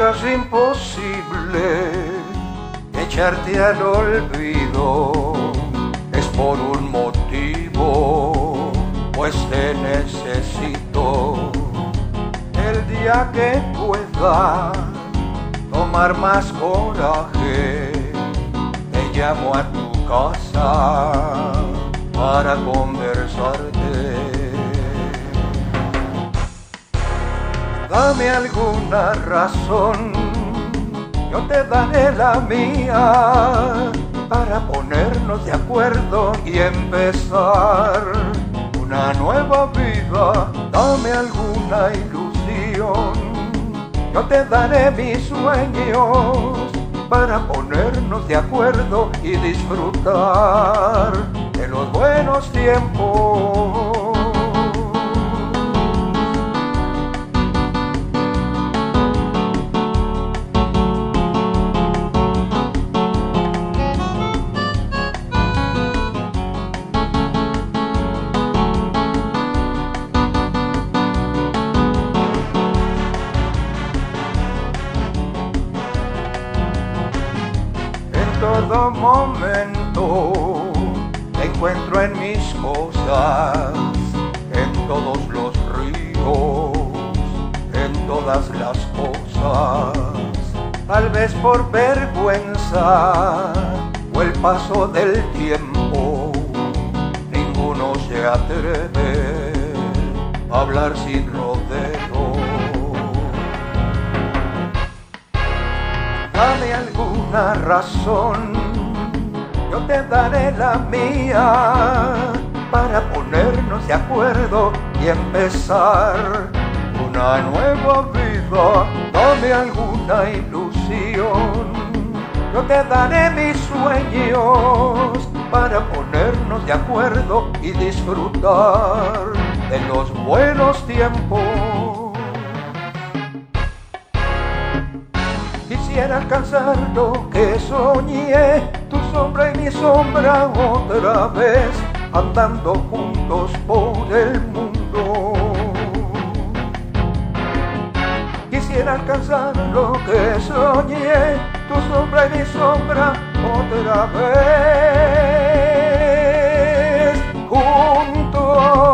es imposible echarte al olvido, es por un motivo, pues te necesito. El día que pueda tomar más coraje, te llamo a tu casa para conversarte. Dame alguna razón, yo te daré la mía, para ponernos de acuerdo y empezar una nueva vida. Dame alguna ilusión, yo te daré mis sueños, para ponernos de acuerdo y disfrutar de los buenos tiempos. En todo momento te encuentro en mis cosas, en todos los ríos, en todas las cosas. Tal vez por vergüenza o el paso del tiempo, ninguno se atreve a hablar sin rodeo. Dame alguna razón, yo te daré la mía, para ponernos de acuerdo y empezar una nueva vida. Dame alguna ilusión, yo te daré mis sueños, para ponernos de acuerdo y disfrutar de los buenos tiempos. Quisiera alcanzar lo que soñé, tu sombra y mi sombra otra vez, andando juntos por el mundo. Quisiera alcanzar lo que soñé, tu sombra y mi sombra otra vez, juntos.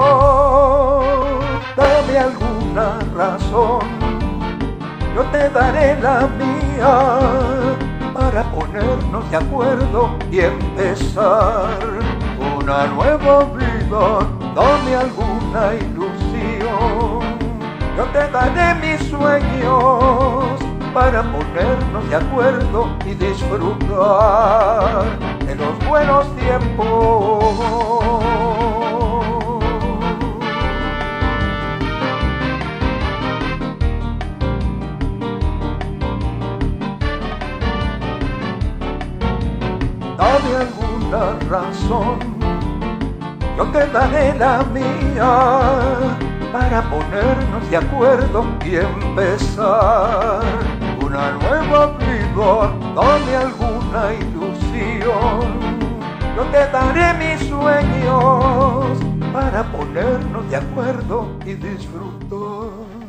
Dame alguna razón, yo te daré la mía, para ponernos de acuerdo y empezar una nueva vida. Dame alguna ilusión, yo te daré mis sueños, para ponernos de acuerdo y disfrutar de los buenos tiempos. Dame alguna razón, yo te daré la mía, para ponernos de acuerdo y empezar una nueva vida. Dame alguna ilusión, yo te daré mis sueños, para ponernos de acuerdo y disfrutar.